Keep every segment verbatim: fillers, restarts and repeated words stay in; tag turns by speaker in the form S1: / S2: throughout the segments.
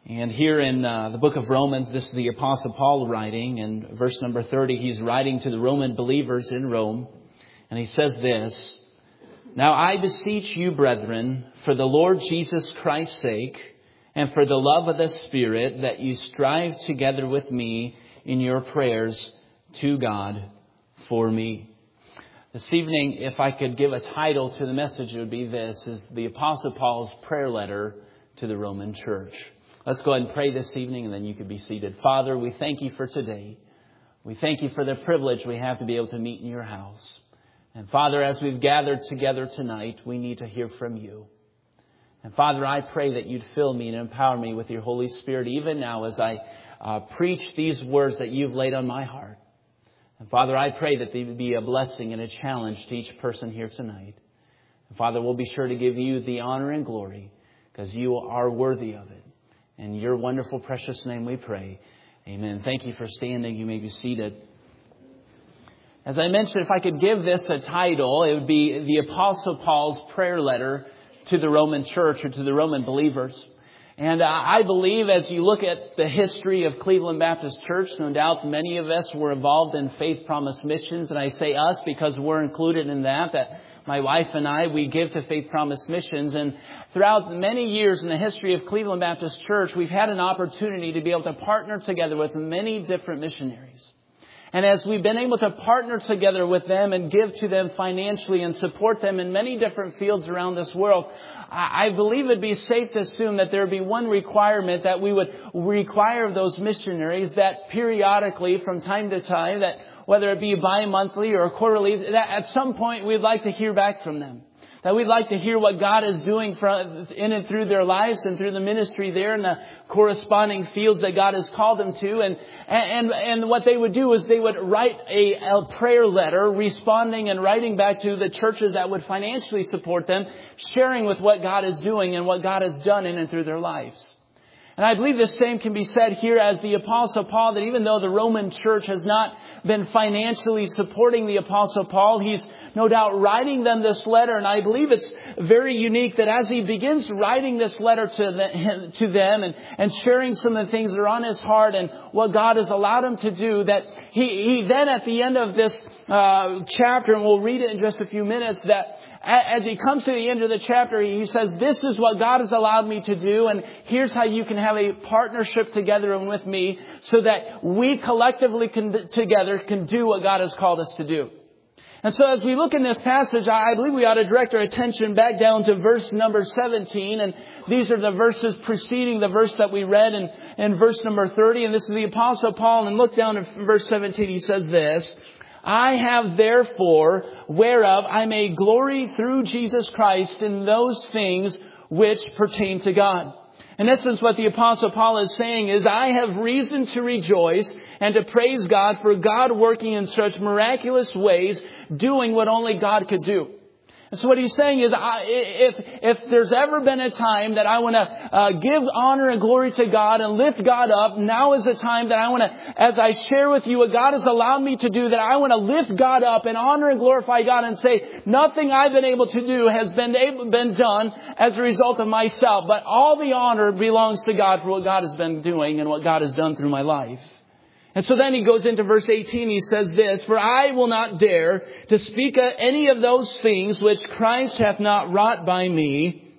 S1: And here in uh, the book of Romans, this is the Apostle Paul writing. In verse number thirty, he's writing to the Roman believers in Rome. And he says this, "Now I beseech you, brethren, for the Lord Jesus Christ's sake, and for the love of the Spirit, that you strive together with me in your prayers to God for me." This evening, if I could give a title to the message, it would be this, is the Apostle Paul's prayer letter to the Roman church. Let's go ahead and pray this evening, and then you could be seated. Father, we thank you for today. We thank you for the privilege we have to be able to meet in your house. And Father, as we've gathered together tonight, we need to hear from you. And Father, I pray that you'd fill me and empower me with your Holy Spirit, even now as I uh, preach these words that you've laid on my heart. And Father, I pray that they would be a blessing and a challenge to each person here tonight. And Father, we'll be sure to give you the honor and glory because you are worthy of it. In your wonderful, precious name we pray. Amen. Thank you for standing. You may be seated. As I mentioned, if I could give this a title, it would be the Apostle Paul's prayer letter to the Roman church or to the Roman believers. And uh, I believe as you look at the history of Cleveland Baptist Church, no doubt many of us were involved in Faith Promise Missions. And I say us because we're included in that, that my wife and I, we give to Faith Promise Missions. And throughout many years in the history of Cleveland Baptist Church, we've had an opportunity to be able to partner together with many different missionaries. And as we've been able to partner together with them and give to them financially and support them in many different fields around this world, I believe it'd be safe to assume that there would be one requirement that we would require of those missionaries, that periodically from time to time, that whether it be bi-monthly or quarterly, that at some point we'd like to hear back from them. That we'd like to hear what God is doing in and through their lives and through the ministry there and the corresponding fields that God has called them to. And, and, and what they would do is they would write a, a prayer letter responding and writing back to the churches that would financially support them, sharing with what God is doing and what God has done in and through their lives. And I believe the same can be said here as the Apostle Paul, that even though the Roman church has not been financially supporting the Apostle Paul, he's no doubt writing them this letter. And I believe it's very unique that as he begins writing this letter to, the, to them and, and sharing some of the things that are on his heart and what God has allowed him to do, that he, he then at the end of this uh, chapter, and we'll read it in just a few minutes, that as he comes to the end of the chapter, he says, this is what God has allowed me to do. And here's how you can have a partnership together and with me so that we collectively can, together can do what God has called us to do. And so as we look in this passage, I believe we ought to direct our attention back down to verse number seventeen. And these are the verses preceding the verse that we read in, in verse number thirty. And this is the Apostle Paul. And look down at verse seventeen. He says this, "I have therefore whereof I may glory through Jesus Christ in those things which pertain to God." In essence, what the Apostle Paul is saying is, I have reason to rejoice and to praise God for God working in such miraculous ways, doing what only God could do. And so what he's saying is, I, if if there's ever been a time that I want to uh, give honor and glory to God and lift God up, now is the time that I want to, as I share with you what God has allowed me to do, that I want to lift God up and honor and glorify God and say, nothing I've been able to do has been able, been done as a result of myself, but all the honor belongs to God for what God has been doing and what God has done through my life. And so then he goes into verse eighteen. He says this, "For I will not dare to speak of any of those things which Christ hath not wrought by me,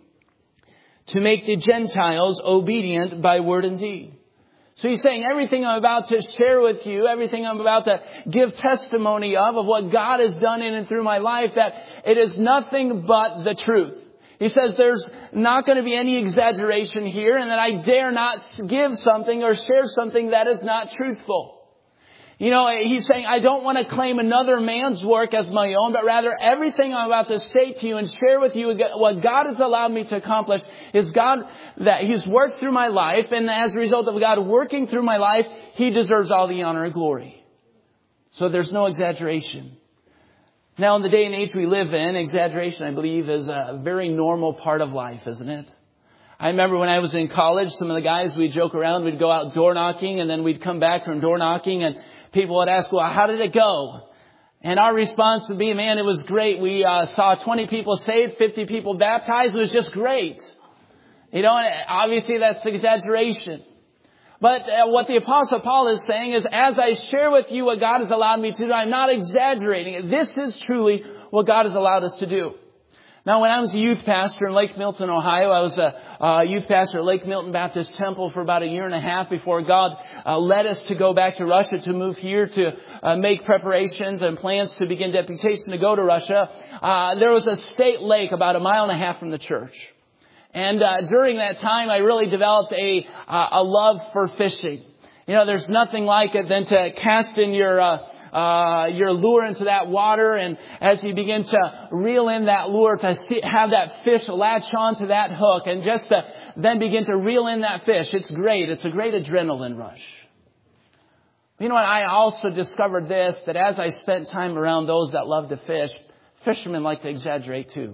S1: to make the Gentiles obedient by word and deed." So he's saying everything I'm about to share with you, everything I'm about to give testimony of, of what God has done in and through my life, that it is nothing but the truth. He says there's not going to be any exaggeration here, and that I dare not give something or share something that is not truthful. You know, he's saying I don't want to claim another man's work as my own, but rather everything I'm about to say to you and share with you what God has allowed me to accomplish is God, that He's worked through my life, and as a result of God working through my life, He deserves all the honor and glory. So there's no exaggeration. Now, in the day and age we live in, exaggeration, I believe, is a very normal part of life, isn't it? I remember when I was in college, some of the guys, we'd joke around, we'd go out door knocking, and then we'd come back from door knocking, and people would ask, well, how did it go? And our response would be, man, it was great. We uh, saw twenty people saved, fifty people baptized. It was just great. You know, and obviously that's exaggeration. But uh, what the Apostle Paul is saying is, as I share with you what God has allowed me to do, I'm not exaggerating it. This is truly what God has allowed us to do. Now, when I was a youth pastor in Lake Milton, Ohio, I was a, a youth pastor at Lake Milton Baptist Temple for about a year and a half before God uh, led us to go back to Russia, to move here, to uh, make preparations and plans to begin deputation to go to Russia. Uh, there was a state lake about a mile and a half from the church. And uh, during that time, I really developed a uh, a love for fishing. You know, there's nothing like it than to cast in your uh, uh your lure into that water, and as you begin to reel in that lure, to see, have that fish latch onto that hook, and just to then begin to reel in that fish. It's great. It's a great adrenaline rush. You know what? I also discovered this, that as I spent time around those that love to fish, fishermen like to exaggerate too.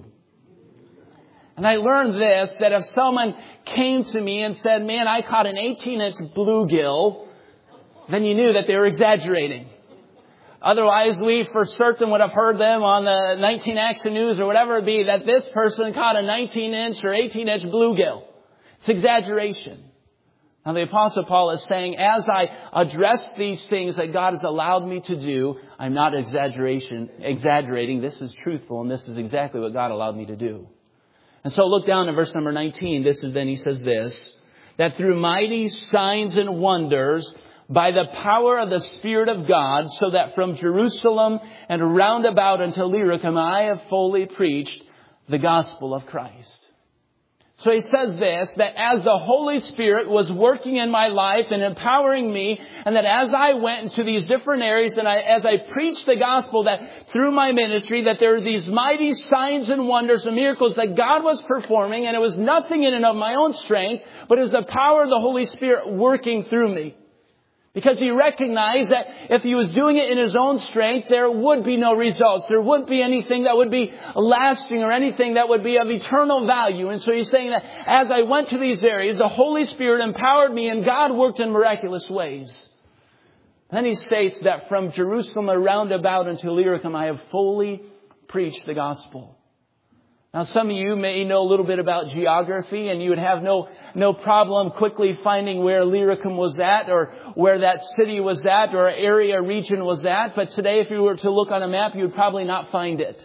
S1: And I learned this, that if someone came to me and said, man, I caught an eighteen inch bluegill, then you knew that they were exaggerating. Otherwise, we for certain would have heard them on the nineteen Action News or whatever it be, that this person caught a nineteen inch or eighteen inch bluegill. It's exaggeration. Now the Apostle Paul is saying, as I address these things that God has allowed me to do, I'm not exaggeration, exaggerating. This is truthful, and this is exactly what God allowed me to do. And so look down at verse number nineteen. This is then he says this, that through mighty signs and wonders, by the power of the Spirit of God, so that from Jerusalem and round about unto Illyricum, I have fully preached the gospel of Christ. So he says this, that as the Holy Spirit was working in my life and empowering me, and that as I went into these different areas and I, as I preached the gospel, that through my ministry, that there are these mighty signs and wonders and miracles that God was performing, and it was nothing in and of my own strength, but it was the power of the Holy Spirit working through me. Because he recognized that if he was doing it in his own strength, there would be no results. There wouldn't be anything that would be lasting or anything that would be of eternal value. And so he's saying that as I went to these areas, the Holy Spirit empowered me and God worked in miraculous ways. Then he states that from Jerusalem around about unto Illyricum, I have fully preached the gospel. Now, some of you may know a little bit about geography, and you would have no no problem quickly finding where Illyricum was at, or where that city was at, or area, region was at. But today, if you were to look on a map, you would probably not find it.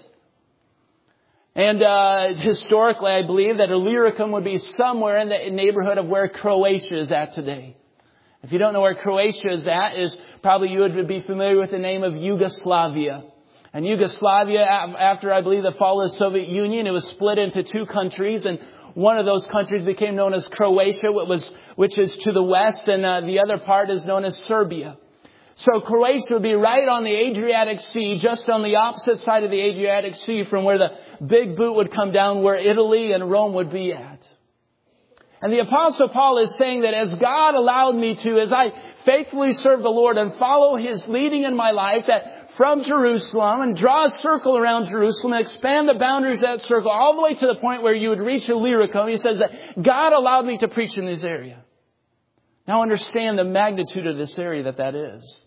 S1: And uh historically, I believe that Illyricum would be somewhere in the neighborhood of where Croatia is at today. If you don't know where Croatia is at, is probably you would be familiar with the name of Yugoslavia. And Yugoslavia, after I believe the fall of the Soviet Union, it was split into two countries, and one of those countries became known as Croatia, which was which is to the west, and uh, the other part is known as Serbia. So Croatia would be right on the Adriatic Sea, just on the opposite side of the Adriatic Sea from where the big boot would come down, where Italy and Rome would be at. And the Apostle Paul is saying that as God allowed me to, as I faithfully serve the Lord and follow His leading in my life, that from Jerusalem and draw a circle around Jerusalem and expand the boundaries of that circle all the way to the point where you would reach Illyricum. He says that God allowed me to preach in this area. Now understand the magnitude of this area that that is.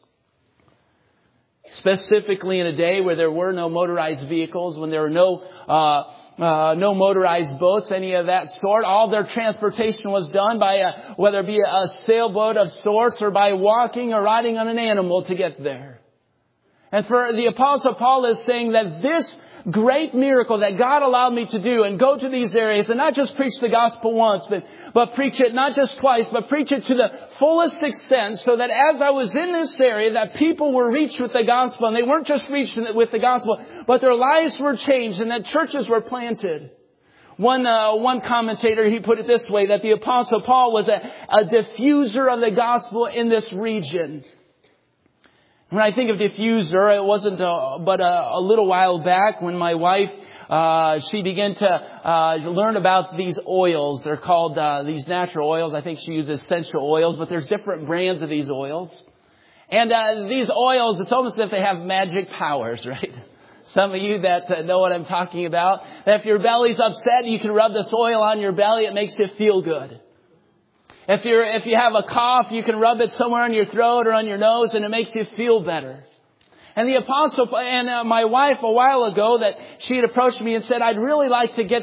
S1: Specifically in a day where there were no motorized vehicles, when there were no uh, uh no motorized boats, any of that sort. All their transportation was done by a, whether it be a sailboat of sorts or by walking or riding on an animal to get there. And for the Apostle Paul is saying that this great miracle that God allowed me to do and go to these areas and not just preach the gospel once, but, but preach it not just twice, but preach it to the fullest extent, so that as I was in this area, that people were reached with the gospel, and they weren't just reached with the gospel, but their lives were changed and that churches were planted. One uh, one commentator, he put it this way, that the Apostle Paul was a, a diffuser of the gospel in this region. When I think of diffuser, it wasn't a, but a, a little while back when my wife, uh, she began to uh, learn about these oils. They're called uh, these natural oils. I think she uses essential oils, but there's different brands of these oils. And uh, these oils, it's almost as if they have magic powers, right? Some of you that uh, know what I'm talking about. That if your belly's upset, you can rub this oil on your belly. It makes you feel good. If you're, if you have a cough, you can rub it somewhere on your throat or on your nose, and it makes you feel better. And the apostle, and uh, my wife a while ago, that she had approached me and said, I'd really like to get this,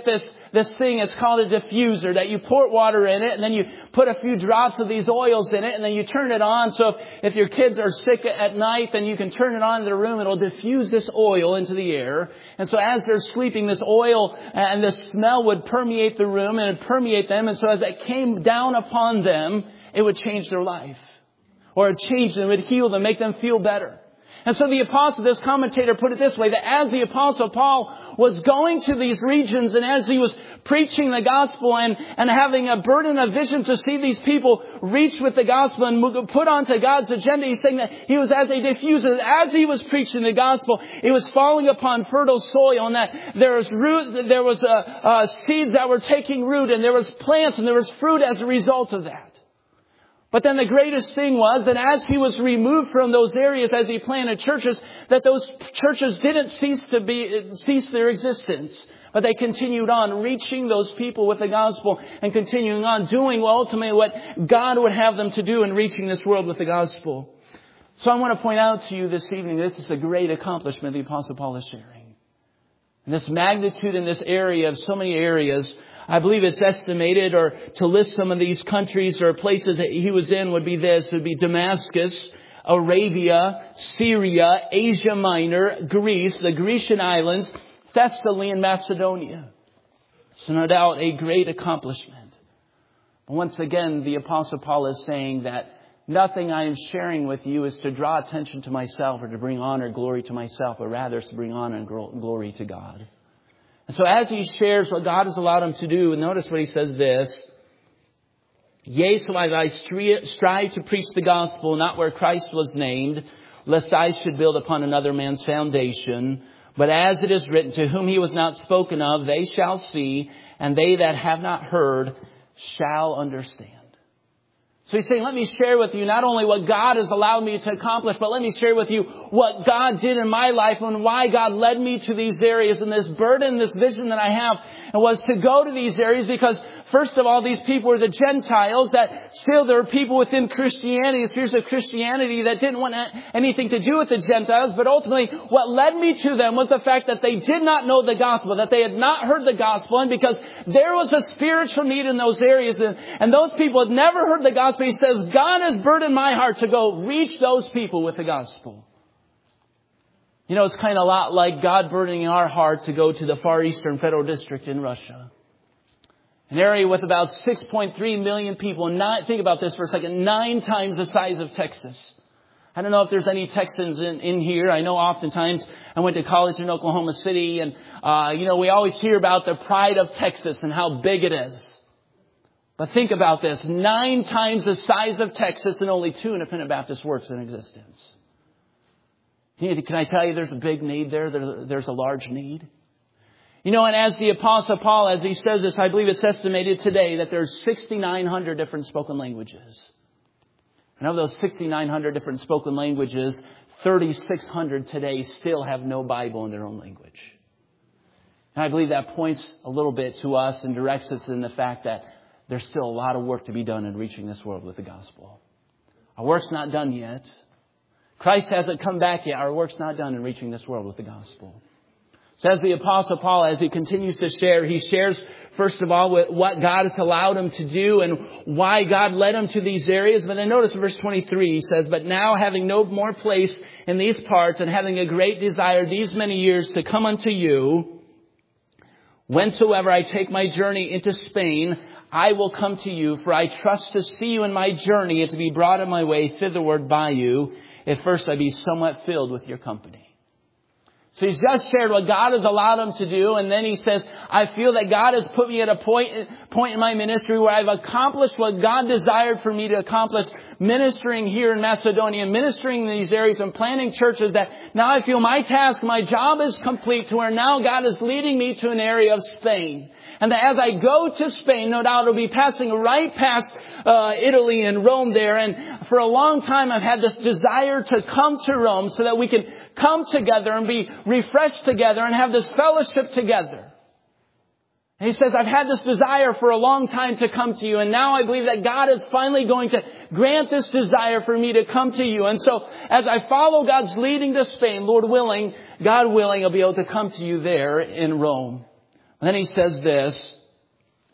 S1: this thing. It's called a diffuser, that you pour water in it and then you put a few drops of these oils in it and then you turn it on. So if, if your kids are sick at night, then you can turn it on in the room. It'll diffuse this oil into the air. And so as they're sleeping, this oil and the smell would permeate the room and it'd permeate them. And so as it came down upon them, it would change their life. Or it changed them, it would heal them, make them feel better. And so the apostle, this commentator put it this way, that as the apostle Paul was going to these regions and as he was preaching the gospel and, and having a burden of vision to see these people reach with the gospel and put onto God's agenda, he's saying that he was as a diffuser. As he was preaching the gospel, it was falling upon fertile soil, and that there was root, there was uh, uh, seeds that were taking root, and there was plants and there was fruit as a result of that. But then the greatest thing was that as he was removed from those areas, as he planted churches, that those churches didn't cease to be, cease their existence. But they continued on reaching those people with the gospel and continuing on doing ultimately what God would have them to do in reaching this world with the gospel. So I want to point out to you this evening, this is a great accomplishment the Apostle Paul is sharing. And this magnitude in this area of so many areas, I believe it's estimated, or to list some of these countries or places that he was in would be this. It would be Damascus, Arabia, Syria, Asia Minor, Greece, the Grecian islands, Thessaly, and Macedonia. So no doubt a great accomplishment. But once again, the Apostle Paul is saying that nothing I am sharing with you is to draw attention to myself or to bring honor, glory to myself, but rather it's to bring honor and glory to God. And so as he shares what God has allowed him to do, and notice what he says this. Yea, so as I strive to preach the gospel, not where Christ was named, lest I should build upon another man's foundation. But as it is written, to whom he was not spoken of, they shall see, and they that have not heard shall understand. So he's saying, let me share with you not only what God has allowed me to accomplish, but let me share with you what God did in my life and why God led me to these areas. And this burden, this vision that I have was to go to these areas because, first of all, these people were the Gentiles, that still there are people within Christianity, spheres of Christianity, that didn't want anything to do with the Gentiles. But ultimately, what led me to them was the fact that they did not know the gospel, that they had not heard the gospel. And because there was a spiritual need in those areas, and, and those people had never heard the gospel, he says, God has burdened my heart to go reach those people with the gospel. You know, it's kind of a lot like God burdening our heart to go to the Far Eastern Federal District in Russia. An area with about six point three million people. Not, think about this for a second. Nine times the size of Texas. I don't know if there's any Texans in, in here. I know oftentimes I went to college in Oklahoma City, and, uh, you know, we always hear about the pride of Texas and how big it is. But think about this. Nine times the size of Texas, and only two independent Baptist works in existence. Can I tell you there's a big need there? There's a large need. You know, and as the Apostle Paul, as he says this, I believe it's estimated today that there's sixty-nine hundred different spoken languages. And of those sixty-nine hundred different spoken languages, thirty-six hundred today still have no Bible in their own language. And I believe that points a little bit to us and directs us in the fact that there's still a lot of work to be done in reaching this world with the gospel. Our work's not done yet. Christ hasn't come back yet. Our work's not done in reaching this world with the gospel. So as the Apostle Paul, as he continues to share, he shares, first of all, what God has allowed him to do and why God led him to these areas. But then notice in verse twenty-three, he says, but now having no more place in these parts and having a great desire these many years to come unto you, whensoever I take my journey into Spain, I will come to you, for I trust to see you in my journey and to be brought on my way thitherward by you. At first I be somewhat filled with your company. So he's just shared what God has allowed him to do. And then he says, I feel that God has put me at a point, point in my ministry where I've accomplished what God desired for me to accomplish, ministering here in Macedonia, ministering in these areas and planting churches, that now I feel my task, my job is complete, to where now God is leading me to an area of Spain. And that as I go to Spain, no doubt it'll be passing right past uh, Italy and Rome there. And for a long time, I've had this desire to come to Rome so that we can come together and be refreshed together and have this fellowship together. And he says, I've had this desire for a long time to come to you. And now I believe that God is finally going to grant this desire for me to come to you. And so as I follow God's leading to Spain, Lord willing, God willing, I'll be able to come to you there in Rome. And then he says this,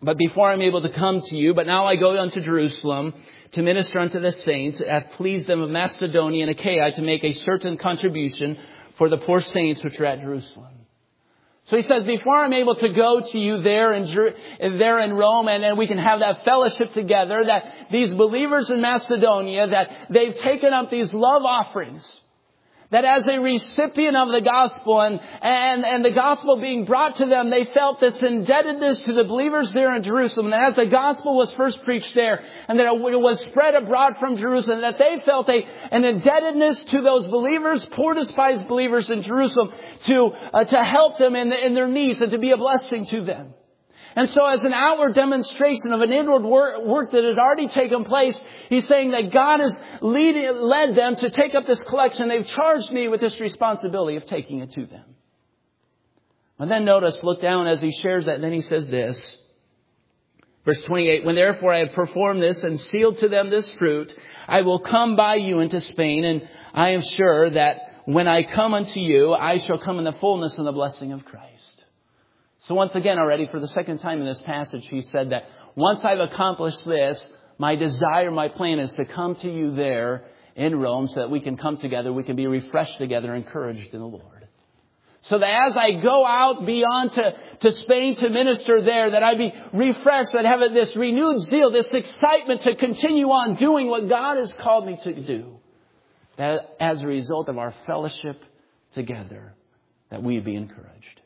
S1: But before I'm able to come to you, but now I go unto Jerusalem to minister unto the saints, it hath pleased them of Macedonia and Achaia to make a certain contribution for the poor saints which are at Jerusalem. So he says, before I'm able to go to you there in, there in Rome, and then we can have that fellowship together, that these believers in Macedonia, that they've taken up these love offerings, that as a recipient of the gospel and, and, and the gospel being brought to them, they felt this indebtedness to the believers there in Jerusalem. And as the gospel was first preached there and that it was spread abroad from Jerusalem, that they felt a, an indebtedness to those believers, poor despised believers in Jerusalem, to, uh, to help them in, the, in their needs and to be a blessing to them. And so as an outward demonstration of an inward work, work that has already taken place, he's saying that God has lead, led them to take up this collection. They've charged me with this responsibility of taking it to them. And then notice, look down as he shares that. And then he says this, verse twenty-eight, when therefore I have performed this and sealed to them this fruit, I will come by you into Spain. And I am sure that when I come unto you, I shall come in the fullness and the blessing of Christ. So once again already, for the second time in this passage, he said that once I've accomplished this, my desire, my plan is to come to you there in Rome so that we can come together, we can be refreshed together, encouraged in the Lord. So that as I go out beyond to, to Spain to minister there, that I be refreshed, that I have this renewed zeal, this excitement to continue on doing what God has called me to do. That as a result of our fellowship together, that we be encouraged.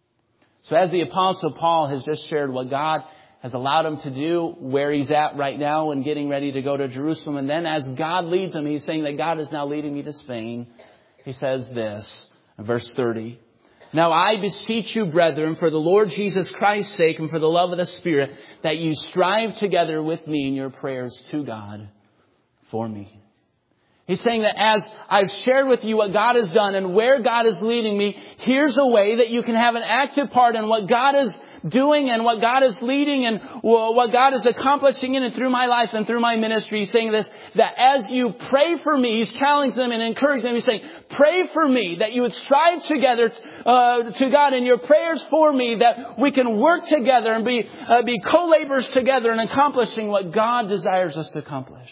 S1: So as the Apostle Paul has just shared what God has allowed him to do, where he's at right now and getting ready to go to Jerusalem. And then as God leads him, he's saying that God is now leading me to Spain. He says this, in verse thirty. Now I beseech you, brethren, for the Lord Jesus Christ's sake and for the love of the Spirit, that you strive together with me in your prayers to God for me. He's saying that as I've shared with you what God has done and where God is leading me, here's a way that you can have an active part in what God is doing and what God is leading and what God is accomplishing in and through my life and through my ministry. He's saying this, that as you pray for me, he's challenging them and encouraging them. He's saying, pray for me, that you would strive together uh, to God in your prayers for me, that we can work together and be, uh, be co-laborers together in accomplishing what God desires us to accomplish.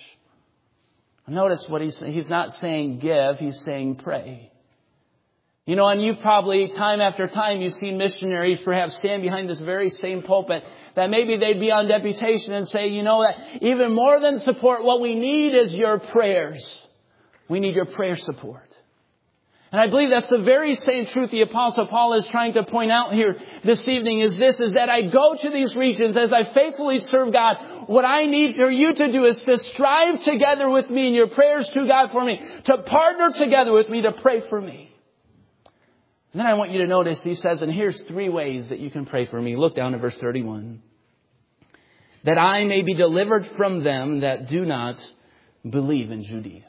S1: Notice what he's saying. He's not saying give, he's saying pray. You know, and you've probably, time after time, you've seen missionaries perhaps stand behind this very same pulpit, that maybe they'd be on deputation and say, you know, that even more than support, what we need is your prayers. We need your prayer support. And I believe that's the very same truth the Apostle Paul is trying to point out here this evening is this, is that I go to these regions as I faithfully serve God. What I need for you to do is to strive together with me in your prayers to God for me, to partner together with me to pray for me. And then I want you to notice, he says, and here's three ways that you can pray for me. Look down at verse thirty-one. That I may be delivered from them that do not believe in Judea.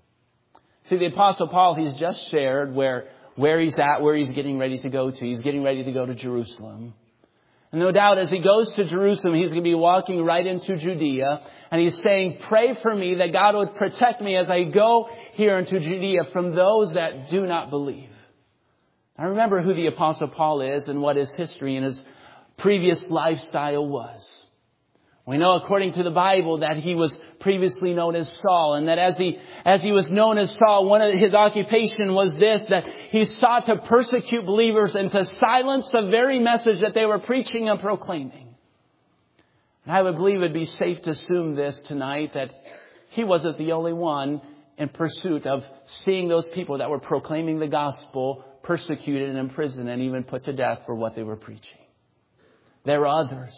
S1: See, the Apostle Paul, he's just shared where, where he's at, where he's getting ready to go to. He's getting ready to go to Jerusalem. And no doubt as he goes to Jerusalem, he's going to be walking right into Judea. And he's saying, pray for me that God would protect me as I go here into Judea from those that do not believe. I remember who the Apostle Paul is and what his history and his previous lifestyle was. We know according to the Bible that he was previously known as Saul, and that as he as he was known as Saul, one of his occupation was this, that he sought to persecute believers and to silence the very message that they were preaching and proclaiming. And I would believe it would be safe to assume this tonight, that he wasn't the only one in pursuit of seeing those people that were proclaiming the gospel persecuted and imprisoned and even put to death for what they were preaching. There were others.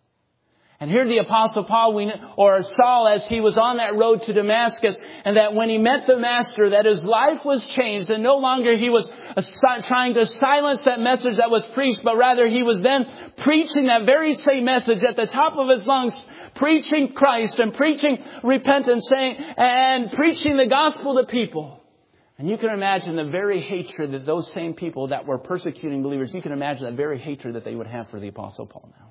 S1: And here the Apostle Paul, we, or Saul, as he was on that road to Damascus, and that when he met the Master, that his life was changed, and no longer he was trying to silence that message that was preached, but rather he was then preaching that very same message at the top of his lungs, preaching Christ and preaching repentance, saying, and preaching the gospel to people. And you can imagine the very hatred that those same people that were persecuting believers, you can imagine that very hatred that they would have for the Apostle Paul now.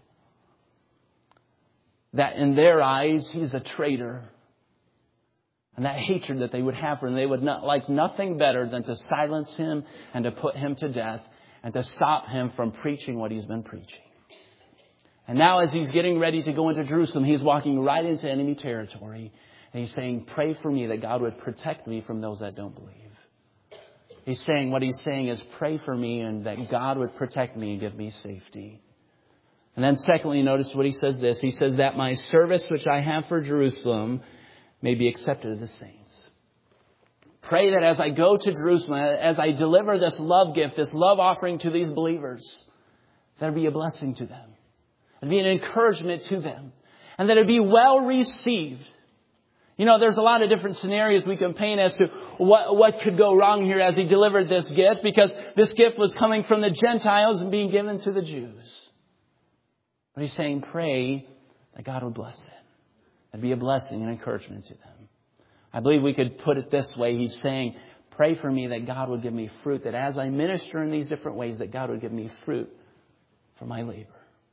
S1: That in their eyes, he's a traitor. And that hatred that they would have for him, they would not like nothing better than to silence him and to put him to death and to stop him from preaching what he's been preaching. And now as he's getting ready to go into Jerusalem, he's walking right into enemy territory. And he's saying, pray for me that God would protect me from those that don't believe. He's saying, what he's saying is pray for me and that God would protect me and give me safety. And then secondly, notice what he says this. He says that my service which I have for Jerusalem may be accepted of the saints. Pray that as I go to Jerusalem, as I deliver this love gift, this love offering to these believers, that it be a blessing to them. It be an encouragement to them. And that it be well received. You know, there's a lot of different scenarios we can paint as to what, what could go wrong here as he delivered this gift. Because this gift was coming from the Gentiles and being given to the Jews. But he's saying, pray that God would bless it. It'd be a blessing and encouragement to them. I believe we could put it this way. He's saying, pray for me that God would give me fruit. That as I minister in these different ways, that God would give me fruit for my labor.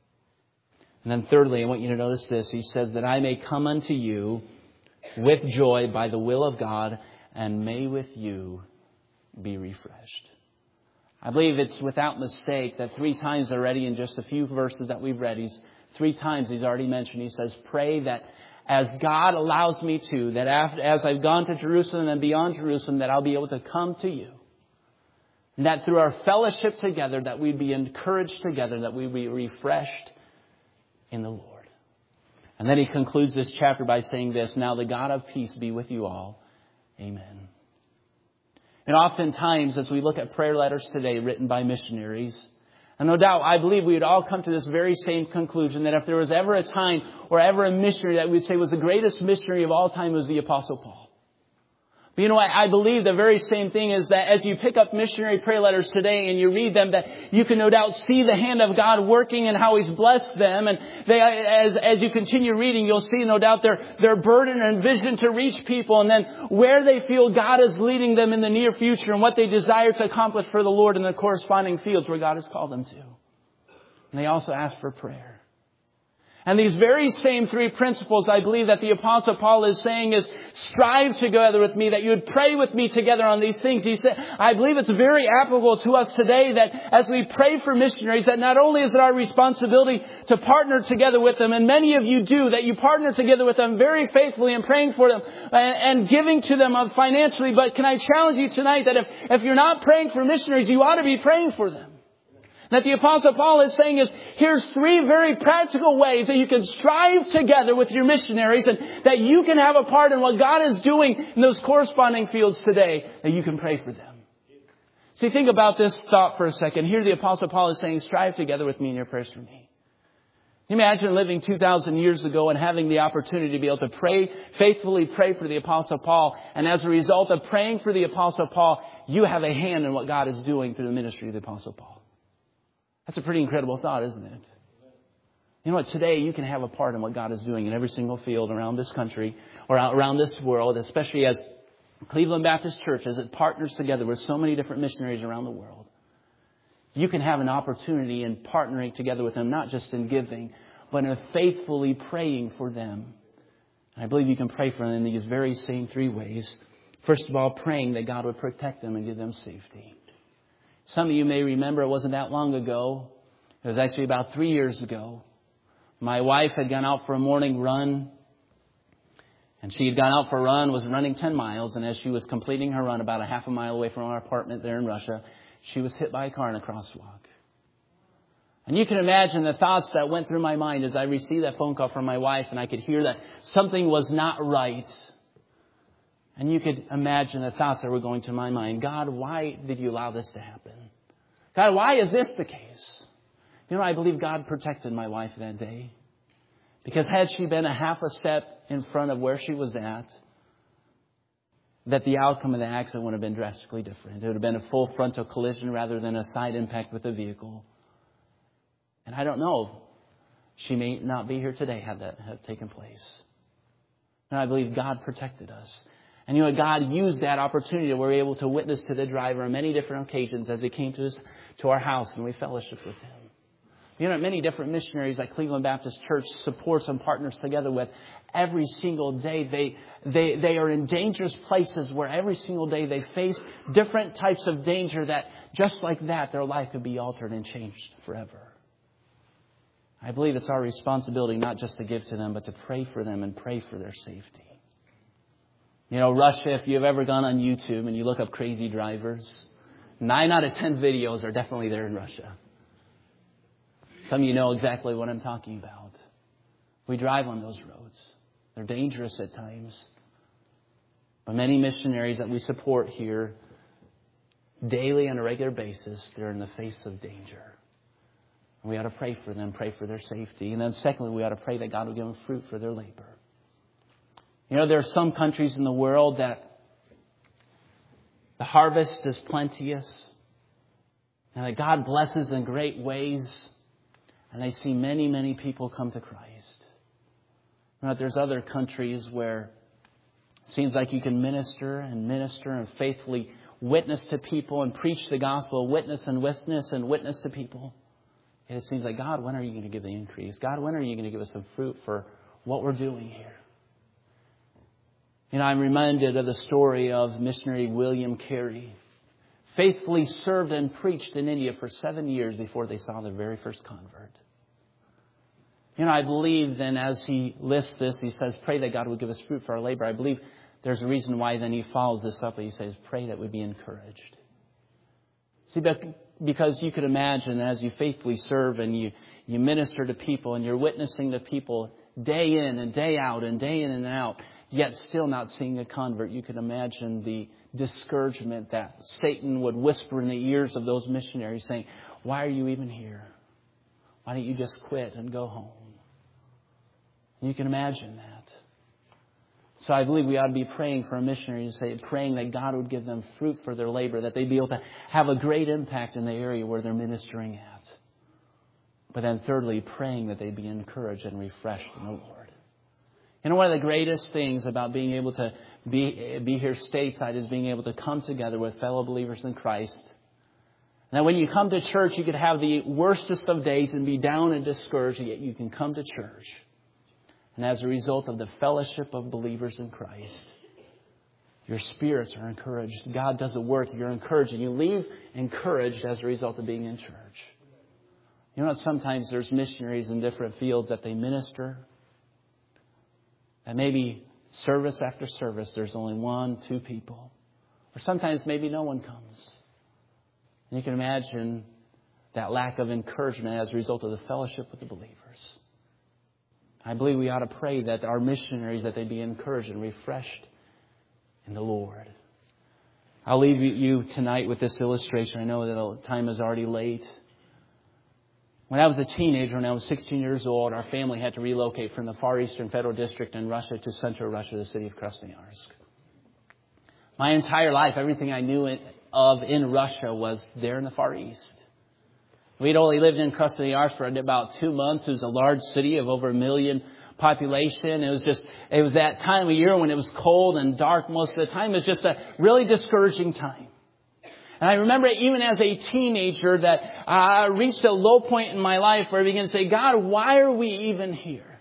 S1: And then thirdly, I want you to notice this. He says that I may come unto you with joy by the will of God, and may with you be refreshed. I believe it's without mistake that three times already in just a few verses that we've read, he's three times he's already mentioned, he says, pray that as God allows me to, that after, as I've gone to Jerusalem and beyond Jerusalem, that I'll be able to come to you. And that through our fellowship together, that we'd be encouraged together, that we'd be refreshed in the Lord. And then he concludes this chapter by saying this, now the God of peace be with you all. Amen. And oftentimes, as we look at prayer letters today written by missionaries, and no doubt, I believe we would all come to this very same conclusion, that if there was ever a time or ever a missionary that we'd say was the greatest missionary of all time, was the Apostle Paul. But you know what? I believe the very same thing is that as you pick up missionary prayer letters today and you read them, that you can no doubt see the hand of God working and how He's blessed them. And they, as, as you continue reading, you'll see no doubt their, their burden and vision to reach people, and then where they feel God is leading them in the near future and what they desire to accomplish for the Lord in the corresponding fields where God has called them to. And they also ask for prayer. And these very same three principles, I believe that the Apostle Paul is saying is, strive together with me, that you would pray with me together on these things. He said, I believe it's very applicable to us today that as we pray for missionaries, that not only is it our responsibility to partner together with them, and many of you do, that you partner together with them very faithfully in praying for them and, and giving to them financially. But can I challenge you tonight that if, if you're not praying for missionaries, you ought to be praying for them. That the Apostle Paul is saying is, here's three very practical ways that you can strive together with your missionaries and that you can have a part in what God is doing in those corresponding fields today, that you can pray for them. See, think about this thought for a second. Here the Apostle Paul is saying, strive together with me in your prayers for me. Can you imagine living two thousand years ago and having the opportunity to be able to pray, faithfully pray for the Apostle Paul, and as a result of praying for the Apostle Paul, you have a hand in what God is doing through the ministry of the Apostle Paul. That's a pretty incredible thought, isn't it? You know what? Today you can have a part in what God is doing in every single field around this country or around this world, especially as Cleveland Baptist Church, as it partners together with so many different missionaries around the world. You can have an opportunity in partnering together with them, not just in giving, but in faithfully praying for them. And I believe you can pray for them in these very same three ways. First of all, praying that God would protect them and give them safety. Some of you may remember it wasn't that long ago. It was actually about three years ago. My wife had gone out for a morning run. And she had gone out for a run, was running ten miles. And as she was completing her run about a half a mile away from our apartment there in Russia, she was hit by a car in a crosswalk. And you can imagine the thoughts that went through my mind as I received that phone call from my wife. And I could hear that something was not right. And you could imagine the thoughts that were going to my mind. God, why did you allow this to happen? God, why is this the case? You know, I believe God protected my wife that day. Because had she been a half a step in front of where she was at, that the outcome of the accident would have been drastically different. It would have been a full frontal collision rather than a side impact with a vehicle. And I don't know. She may not be here today had that have taken place. And I believe God protected us. And you know, God used that opportunity that we were able to witness to the driver on many different occasions as he came to us, to our house and we fellowshiped with him. You know, many different missionaries like Cleveland Baptist Church supports and partners together with every single day. They, they, they are in dangerous places where every single day they face different types of danger that just like that, their life could be altered and changed forever. I believe it's our responsibility not just to give to them, but to pray for them and pray for their safety. You know, Russia, if you've ever gone on YouTube and you look up crazy drivers, nine out of ten videos are definitely there in Russia. Some of you know exactly what I'm talking about. We drive on those roads. They're dangerous at times. But many missionaries that we support here daily on a regular basis, they're in the face of danger. And we ought to pray for them, pray for their safety. And then secondly, we ought to pray that God will give them fruit for their labor. You know, there are some countries in the world that the harvest is plenteous and that God blesses in great ways. And they see many, many people come to Christ. You know, there's other countries where it seems like you can minister and minister and faithfully witness to people and preach the gospel, witness and witness and witness to people. And it seems like, God, when are you going to give the increase? God, when are you going to give us some fruit for what we're doing here? You know, I'm reminded of the story of missionary William Carey. Faithfully served and preached in India for seven years before they saw their very first convert. You know, I believe then as he lists this, he says, pray that God would give us fruit for our labor. I believe there's a reason why then he follows this up. He says, pray that we be encouraged. See, because you could imagine as you faithfully serve and you, you minister to people and you're witnessing to people day in and day out and day in and out, yet still not seeing a convert, you can imagine the discouragement that Satan would whisper in the ears of those missionaries saying, why are you even here? Why don't you just quit and go home? And you can imagine that. So I believe we ought to be praying for a missionary to say, praying that God would give them fruit for their labor, that they'd be able to have a great impact in the area where they're ministering at. But then thirdly, praying that they'd be encouraged and refreshed in the Lord. You know, one of the greatest things about being able to be, be here stateside is being able to come together with fellow believers in Christ. Now, when you come to church, you could have the worstest of days and be down and discouraged, yet you can come to church. And as a result of the fellowship of believers in Christ, your spirits are encouraged. God does the work. You're encouraged. And you leave encouraged as a result of being in church. You know, sometimes there's missionaries in different fields that they minister. And maybe service after service, there's only one, two people. Or sometimes maybe no one comes. And you can imagine that lack of encouragement as a result of the fellowship with the believers. I believe we ought to pray that our missionaries, that they be encouraged and refreshed in the Lord. I'll leave you tonight with this illustration. I know that the time is already late. When I was a teenager, when I was sixteen years old, our family had to relocate from the Far Eastern Federal District in Russia to Central Russia, the city of Krasnoyarsk. My entire life, everything I knew of in Russia was there in the Far East. We'd only lived in Krasnoyarsk for about two months. It was a large city of over a million population. It was just, it was that time of year when it was cold and dark most of the time. It was just a really discouraging time. And I remember even as a teenager that I reached a low point in my life where I began to say, God, why are we even here?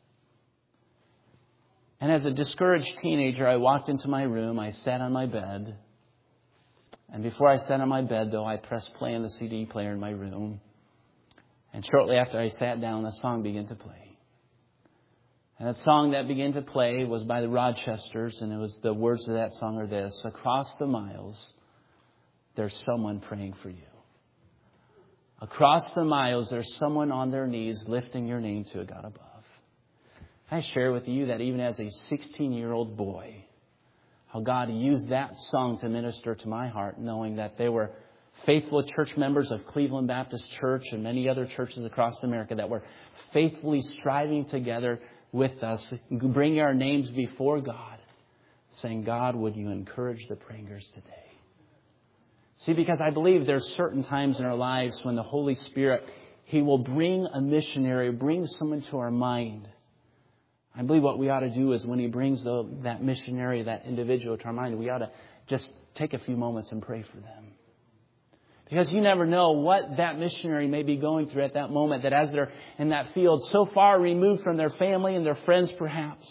S1: And as a discouraged teenager, I walked into my room. I sat on my bed. And before I sat on my bed, though, I pressed play on the C D player in my room. And shortly after I sat down, a song began to play. And that song that began to play was by the Rochesters, and it was the words of that song are this: across the miles, there's someone praying for you. Across the miles, there's someone on their knees lifting your name to a God above. I share with you that even as a sixteen-year-old boy, how God used that song to minister to my heart, knowing that they were faithful church members of Cleveland Baptist Church and many other churches across America that were faithfully striving together with us, bringing our names before God, saying, God, would you encourage the prayers today? See, because I believe there's certain times in our lives when the Holy Spirit, He will bring a missionary, bring someone to our mind. I believe what we ought to do is when He brings the, that missionary, that individual to our mind, we ought to just take a few moments and pray for them. Because you never know what that missionary may be going through at that moment, that as they're in that field, so far removed from their family and their friends perhaps.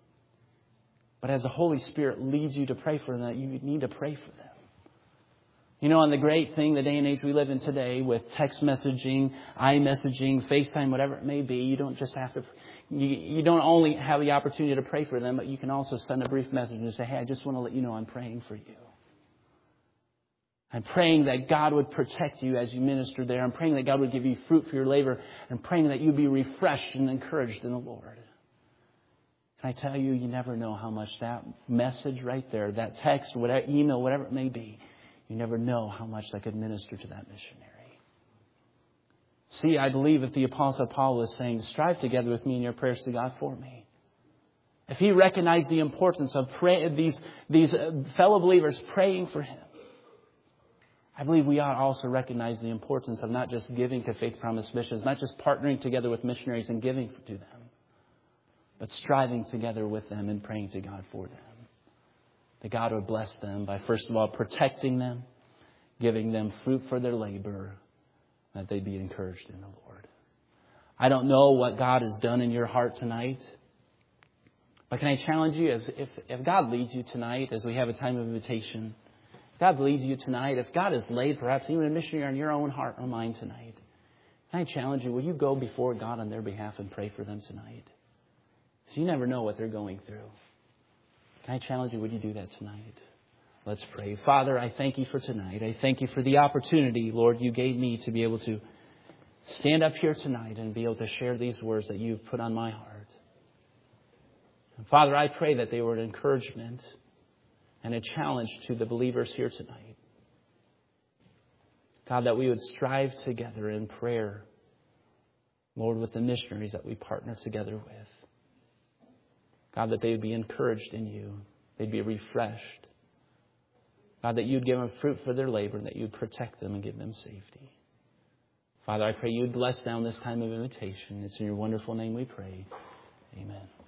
S1: But as the Holy Spirit leads you to pray for them, you need to pray for them. You know, and the great thing, the day and age we live in today with text messaging, iMessaging, FaceTime, whatever it may be, you don't just have to, you, you don't only have the opportunity to pray for them, but you can also send a brief message and say, hey, I just want to let you know I'm praying for you. I'm praying that God would protect you as you minister there. I'm praying that God would give you fruit for your labor. I'm praying that you'd be refreshed and encouraged in the Lord. Can I tell you, you never know how much that message right there, that text, whatever, email, whatever it may be, you never know how much that could minister to that missionary. See, I believe if the Apostle Paul was saying, strive together with me in your prayers to God for me. If he recognized the importance of pray, these, these fellow believers praying for him, I believe we ought to also recognize the importance of not just giving to Faith Promise Missions, not just partnering together with missionaries and giving to them, but striving together with them and praying to God for them. That God would bless them by, first of all, protecting them, giving them fruit for their labor, that they be encouraged in the Lord. I don't know what God has done in your heart tonight, but can I challenge you, as if, if God leads you tonight, as we have a time of invitation, if God leads you tonight, if God has laid perhaps even a missionary on your own heart or mind tonight, can I challenge you, will you go before God on their behalf and pray for them tonight? Because you never know what they're going through. Can I challenge you, would you do that tonight? Let's pray. Father, I thank you for tonight. I thank you for the opportunity, Lord, you gave me to be able to stand up here tonight and be able to share these words that you've put on my heart. And Father, I pray that they were an encouragement and a challenge to the believers here tonight. God, that we would strive together in prayer, Lord, with the missionaries that we partner together with. God, that they would be encouraged in you. They'd be refreshed. God, that you'd give them fruit for their labor and that you'd protect them and give them safety. Father, I pray you'd bless now this time of invitation. It's in your wonderful name we pray. Amen.